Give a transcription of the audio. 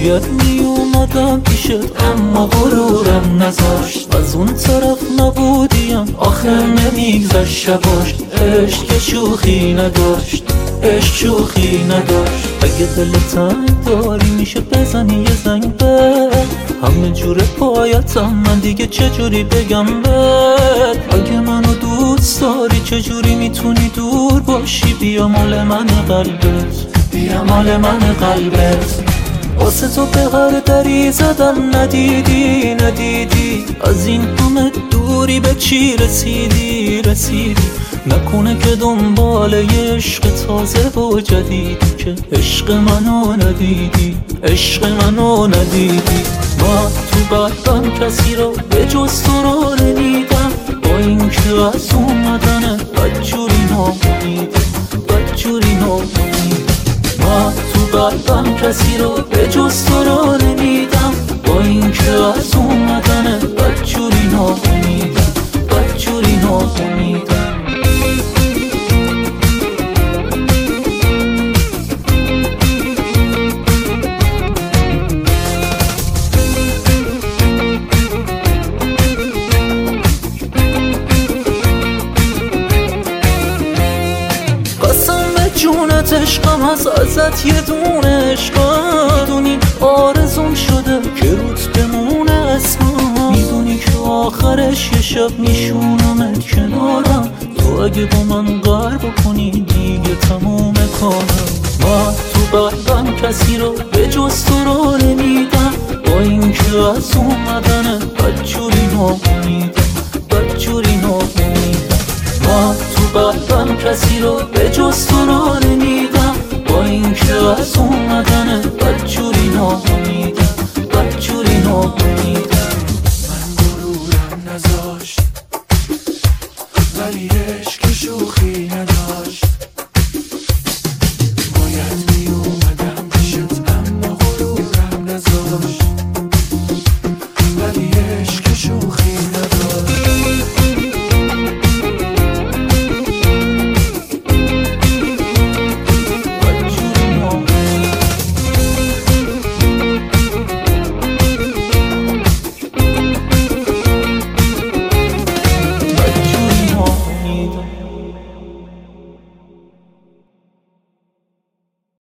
باید می اومدم پیشت اما غرورم نذاشت. از اون طرف نبودیم آخه نمیگذشت شباش. عشق که شوخی نداشت، عشق شوخی نداشت. اگه دل تنگ داری میشه بزنی یه زنگ به همه جوره پایتم، من دیگه چجوری بگم بهت. اگه منو دوست داری چجوری میتونی دور باشی؟ بیا مال من قلبت، بیا مال من قلبت. واسه تو به هر دری زدم ندیدی از این همه دوری به چی رسیدی نکنه که دنبال یه عشق تازه و جدیدی که عشق منو ندیدی. من تو قلبم کسی رو به جز تو رو نمیدم، با اینکه از اومدن بدجوری نامیدم. من تو قلبم کسی رو به جز تو رو نمیدم، با اینکه از اومدن بدجوری نامیدم. جونت عشقم از ازت یه دونه عشقم، میدونی آرزوم شده که روت بمونه اسمم. میدونی که آخرش یه شب میشونمت کنارم، تو اگه با من قهر بکنی دیگه تموم کارم. من تو قلبم کسی رو به جز تو رو نمیدم، با اینکه از اومدن بدجوری نامیدم. من تو قلبم کسی رو به جز تو رو نمیدم، با اینکه از اومدن بدجوری نامیدم. من غرورم نذاشت ولی عشق شوخی نداشت.